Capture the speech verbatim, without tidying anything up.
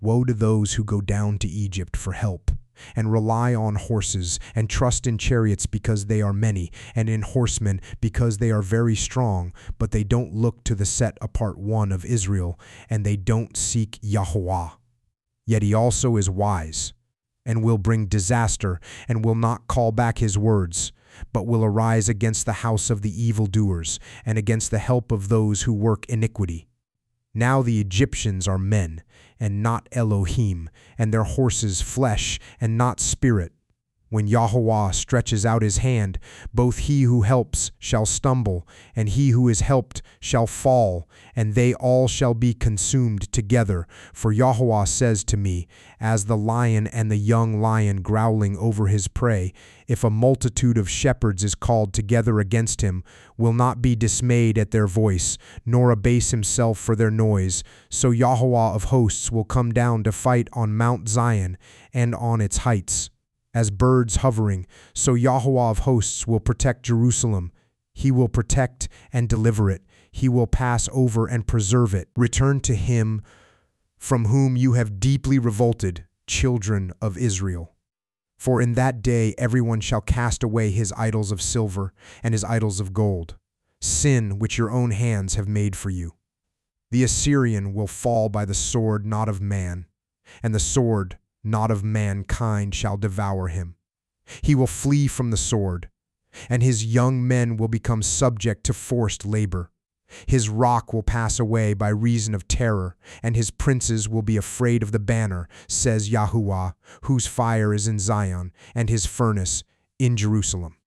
Woe to those who go down to Egypt for help, and rely on horses, and trust in chariots because they are many, and in horsemen because they are very strong, but they don't look to the set apart one of Israel, and they don't seek Yahweh. Yet he also is wise, and will bring disaster, and will not call back his words, but will arise against the house of the evildoers, and against the help of those who work iniquity. Now the Egyptians are men, and not Elohim, and their horses flesh, and not spirit. When Yahweh stretches out his hand, both he who helps shall stumble, and he who is helped shall fall, and they all shall be consumed together. For Yahweh says to me, as the lion and the young lion growling over his prey, if a multitude of shepherds is called together against him, will not be dismayed at their voice, nor abase himself for their noise. So Yahweh of hosts will come down to fight on Mount Zion and on its heights. As birds hovering, so Yahweh of hosts will protect Jerusalem. He will protect and deliver it. He will pass over and preserve it. Return to him from whom you have deeply revolted, children of Israel. For in that day everyone shall cast away his idols of silver and his idols of gold, sin which your own hands have made for you. The Assyrian will fall by the sword not of man, and the sword not of mankind shall devour him. He will flee from the sword, and his young men will become subject to forced labor. His rock will pass away by reason of terror, and his princes will be afraid of the banner, says Yahuwah, whose fire is in Zion, and his furnace in Jerusalem.